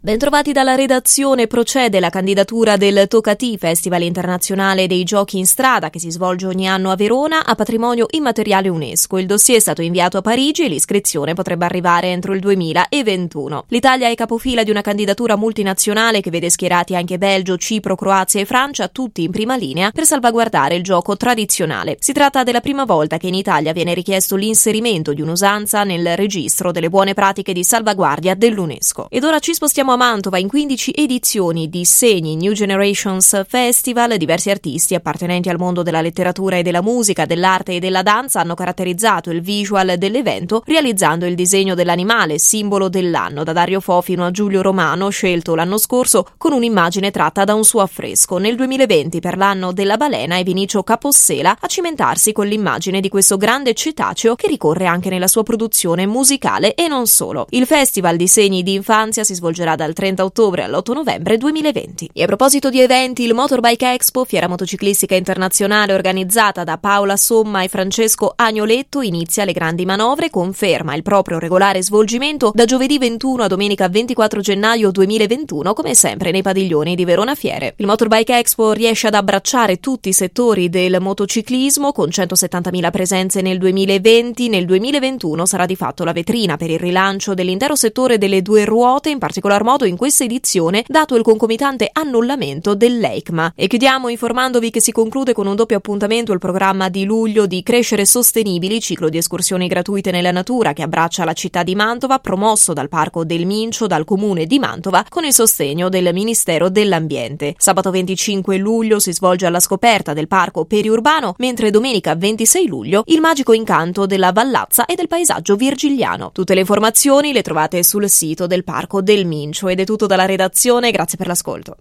Bentrovati dalla redazione. Procede la candidatura del Tocatì, Festival internazionale dei giochi in strada che si svolge ogni anno a Verona, a patrimonio immateriale UNESCO. Il dossier è stato inviato a Parigi e l'iscrizione potrebbe arrivare entro il 2021. L'Italia è capofila di una candidatura multinazionale che vede schierati anche Belgio, Cipro, Croazia e Francia, tutti in prima linea per salvaguardare il gioco tradizionale. Si tratta della prima volta che in Italia viene richiesto l'inserimento di un'usanza nel registro delle buone pratiche di salvaguardia dell'UNESCO. Ed ora ci spostiamo a Mantova. In 15 edizioni di Segni New Generations Festival, diversi artisti appartenenti al mondo della letteratura e della musica, dell'arte e della danza hanno caratterizzato il visual dell'evento realizzando il disegno dell'animale, simbolo dell'anno, da Dario Fo fino a Giulio Romano, scelto l'anno scorso con un'immagine tratta da un suo affresco. Nel 2020, per l'anno della balena, è Vinicio Capossela a cimentarsi con l'immagine di questo grande cetaceo che ricorre anche nella sua produzione musicale e non solo. Il Festival di Segni di Infanzia si svolgerà dal 30 ottobre all'8 novembre 2020. E a proposito di eventi, il Motorbike Expo, fiera motociclistica internazionale organizzata da Paola Somma e Francesco Agnoletto, inizia le grandi manovre, conferma il proprio regolare svolgimento da giovedì 21 a domenica 24 gennaio 2021, come sempre nei padiglioni di Verona Fiere. Il Motorbike Expo riesce ad abbracciare tutti i settori del motociclismo, con 170.000 presenze nel 2020. Nel 2021 sarà di fatto la vetrina per il rilancio dell'intero settore delle due ruote, in particolar modo in questa edizione, dato il concomitante annullamento dell'EICMA. E chiudiamo informandovi che si conclude con un doppio appuntamento il programma di luglio di Crescere Sostenibili, ciclo di escursioni gratuite nella natura che abbraccia la città di Mantova, promosso dal Parco del Mincio, dal Comune di Mantova, con il sostegno del Ministero dell'Ambiente. Sabato 25 luglio si svolge alla scoperta del Parco Periurbano, mentre domenica 26 luglio il magico incanto della Vallazza e del paesaggio virgiliano. Tutte le informazioni le trovate sul sito del Parco del Mincio. Ed è tutto dalla redazione, grazie per l'ascolto.